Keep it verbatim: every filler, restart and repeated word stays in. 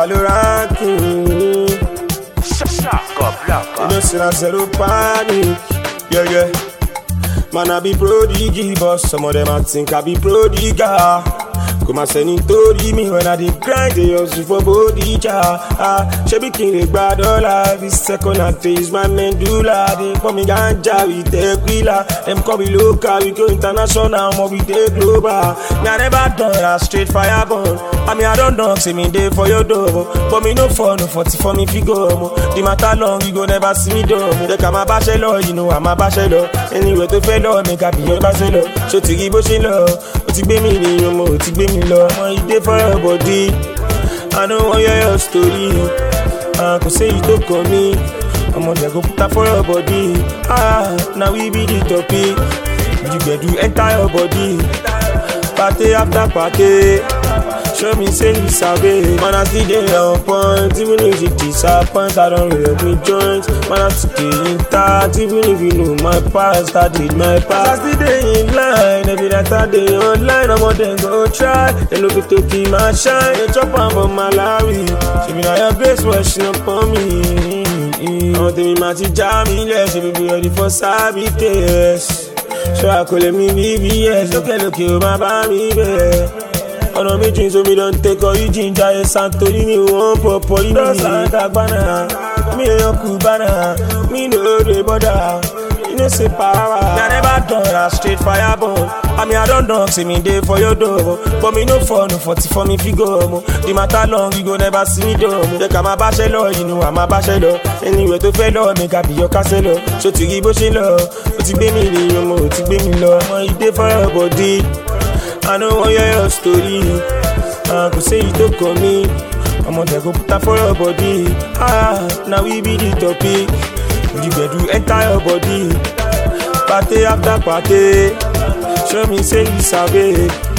ranking. You know, say na zero panic. Yeah, yeah. Man, I be prodigy, but some of them I think I be prodigal. Come and send it to me when I did grind, they hustle for body jar. Ah, she be king, they bad all life. This second I face my medulla. They call me ganja, we take wheeler. Them call me local, we go international, more we take global. Me I never done that straight fire burn. I mean I don't know, say me day for your door. But me no fun, no forty for me figure. The matter long, you go never see me do. They come a bachelor, you know I'm a bachelor. Anyway to fellow, make I be your bachelor. So to give us love, but to be me, you know, to be me love. I dey for your body. I don't want hear your story. I could say you don't call me. I'm on go put that for your body. Ah, now we be the topic. You get to enter your body. Party after party. Show me say you sabi. Man, I see they on point. Even if you disappoint, I don't really me joints. Man, I see they intact. Even if you know my past, I did my past. I see they in line. Every night I day online. I'm on them go try. They look to keep my shine. They chop on for Malawi. She be now your grace washing up on me. I'm telling me my teacher me less. She be ready for sabotage. So I call me B B S. Look at look you my baby. Ọ̀nà méjì so mi don take all you ginger and Santori mi wọ́n pọ̀pọ̀ yìí mi. Santa gbana, mi èèyàn kú bana, mi no dey bother, you know say power. I never done that straight fire burn. I mean I don't know, say me dey for your door. But me no fall, no forty for me figure. The matter long, you go never see me do. They come a bachelor, you know I'm a bachelor. Anyway to fellow, make I be your castle. So to give us love, but to be me, you know, to be me love. I dey for your body. I don't want hear your story. I could say you don't call me. I'm on go put that for your body. Ah, now we be the topic. You get to enter your body. Party after party. Show me say you sabi.